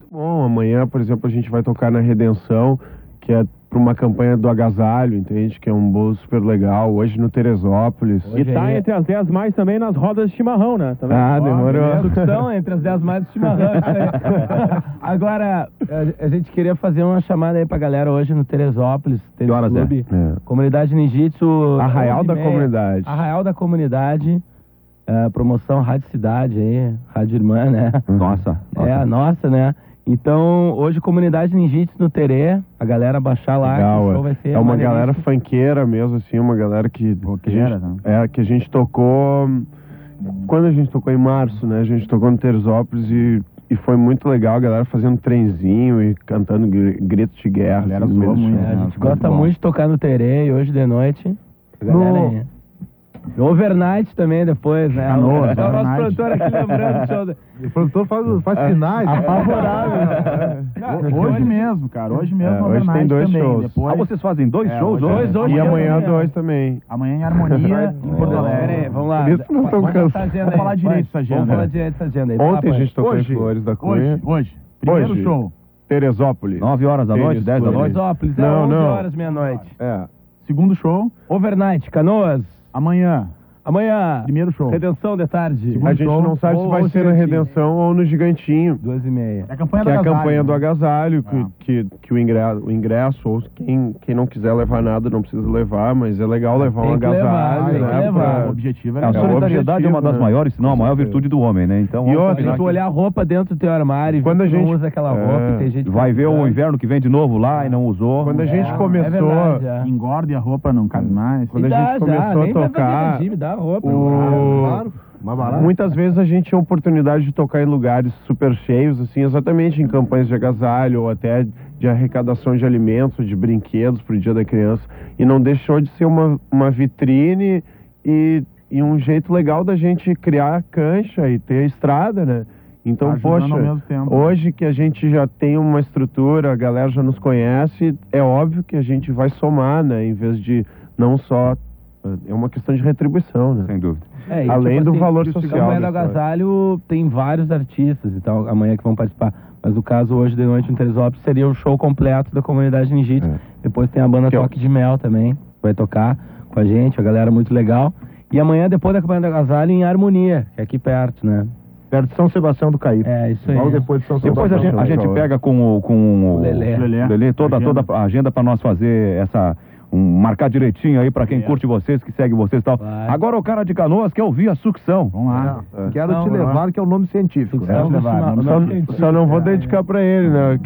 Bom, amanhã, por exemplo, a gente vai tocar na Redenção, que é para uma campanha do agasalho, entende? Que é um bolo super legal, hoje no Teresópolis. E tá entre as 10 mais também nas rodas de chimarrão, né? Também. Demorou. Produção entre as 10 mais de chimarrão. Agora, a gente queria fazer uma chamada aí pra galera hoje no Teresópolis, Que horas Clube, é? Comunidade Ninjitsu. Arraial da 11h30. Comunidade. Arraial da Comunidade. Promoção Rádio Cidade aí, Rádio Irmã, né? Nossa. É a nossa, né? Então, hoje, Comunidade Ninjitsu no Terê, a galera baixar lá, Legal, que o show vai ser é uma maneiríssimo. galera funkeira mesmo, assim, uma galera que que a gente tocou quando a gente tocou em março, né? A gente tocou no Teresópolis e foi muito legal, a galera fazendo trenzinho e cantando gritos de guerra. A galera assim, no meio zoou do muito, show. A gente gosta muito de tocar no Terê e hoje de noite. A galera aí. Overnight também depois, né? Canoas, É o nosso overnight. produtor aqui lembrando do show. O produtor faz sinais. Hoje mesmo, cara. Hoje mesmo, hoje tem 2 também. shows. Depois... vocês fazem 2 shows hoje? Dois E mesmo, amanhã né? 2 também. Amanhã em Harmonia, em Porto Pera Alegre. aí, vamos lá. Por isso que não tão Vamos cansados. passar a agenda Vamos aí. falar direito dessa agenda. Vamos falar direito dessa agenda aí. Ontem a gente tocou em Hoje, Flores da Cunha. Hoje. Primeiro Hoje. show. Teresópolis. 9 horas da noite, 10 da noite? Teresópolis, é Não, 11 não. horas, meia-noite. Segundo show. Overnight, Canoas. Amanhã. Amanhã, Primeiro show. Redenção de tarde. A gente não sabe se vai ser na Redenção ou no Gigantinho. 2h30. É a campanha Que do é a agasalho, campanha do né? agasalho, que o ingresso, ou quem não quiser levar nada, não precisa levar, mas é legal levar um Tem que levar, agasalho, tem que né? levar. O objetivo é A legal. solidariedade é uma das né? maiores, se não a maior virtude do homem, né? Então, E vamos outra, combinar Se tu que olhar a roupa dentro do teu armário e Quando ver a que tu gente- não usa aquela roupa, e tem gente vai ver o precisando. inverno que vem de novo lá e não usou. Quando a gente É começou, verdade, é. Engorda e a roupa não cabe mais. quando a E dá, gente começou já, a nem vai fazer tocar, regime, dá a roupa. o- mais barato. muitas vezes a gente tinha oportunidade de tocar em lugares super cheios, assim, exatamente em campanhas de agasalho ou até de arrecadação de alimentos, de brinquedos para o Dia da Criança. E não deixou de ser uma vitrine e um jeito legal da gente criar cancha e ter estrada, né? Então, Ajudando poxa, ao mesmo tempo. hoje que a gente já tem uma estrutura, a galera já nos conhece, é óbvio que a gente vai somar, né? Em vez de não só... É uma questão de retribuição, né? Sem dúvida. E, Além do valor o social Campanha do da Agasalho tem vários artistas e tal, amanhã que vão participar. Mas no caso, hoje de noite em Teresópolis, seria o show completo da Comunidade Ninjitsu. Depois tem a banda Que é o- Toque de Mel também, que vai tocar com a gente, a galera muito legal. E amanhã, depois da Campanha do Agasalho, em Harmonia, que é aqui perto, né? Perto de São Sebastião do Caípe. É, isso aí. Logo depois de São Depois Sebastião. A gente pega com o Lelê. toda a agenda para nós fazer essa... marcar direitinho aí pra quem curte vocês, que segue vocês e tal. Vai. Agora o cara de Canoas quer ouvir a sucção. Vamos lá. Quero te levar, que é o nome científico. Sucção do chimarrão. Só não vou dedicar pra ele, né?